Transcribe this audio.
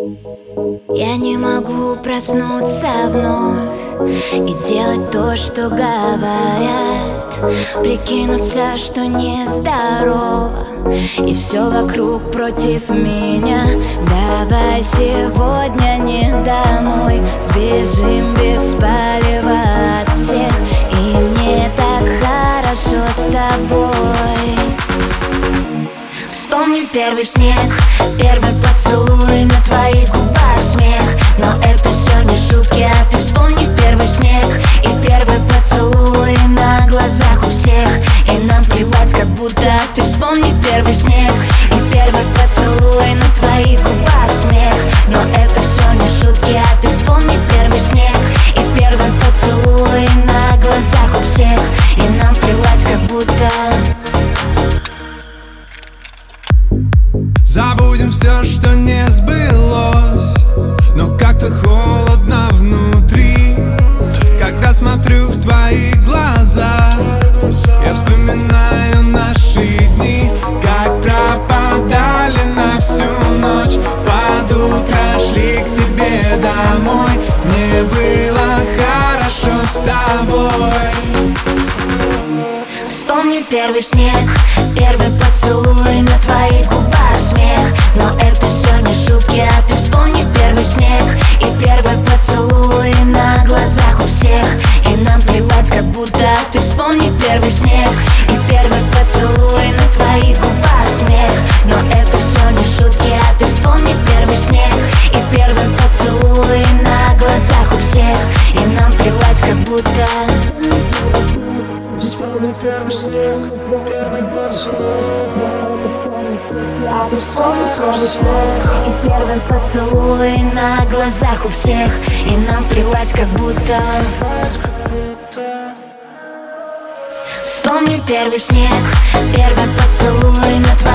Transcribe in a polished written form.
Я не могу проснуться вновь и делать то, что говорят. Прикинуться, что нездорово, и все вокруг против меня. Давай сегодня не домой, сбежим без палева от всех. И мне так хорошо с тобой. Вспомни первый снег, первый поцелуй, на твоих губах смех. Но это все не шутки, а ты вспомни первый снег и первый поцелуй на глазах у всех. И нам плевать, как будто ты вспомни первый снег и первый поцелуй, на твоих губах смех. Но это все не шутки, а ты вспомни первый снег и первый поцелуй на глазах у всех. И нам плевать, как будто. Забудем все, что не сбылось, но как-то холодно внутри. Когда смотрю в твои глаза, я вспоминаю наши дни, как пропадали на всю ночь. Под утро шли к тебе домой, мне было хорошо с тобой. Вспомни первый снег, первый поцелуй, на твоих губах смех. Но это все не шутки, а ты вспомни первый снег и первый поцелуй на глазах у всех. И нам плевать, как будто ты вспомни первый снег и первый поцелуй, на твоих губах смех. Но это все не шутки, а ты вспомни первый снег и первый поцелуй на глазах у всех. И нам плевать, как будто. Вспомни первый снег, первый поцелуй, и первый поцелуй на глазах у всех. И нам плевать, как будто. Вспомни первый снег, первый поцелуй на твоих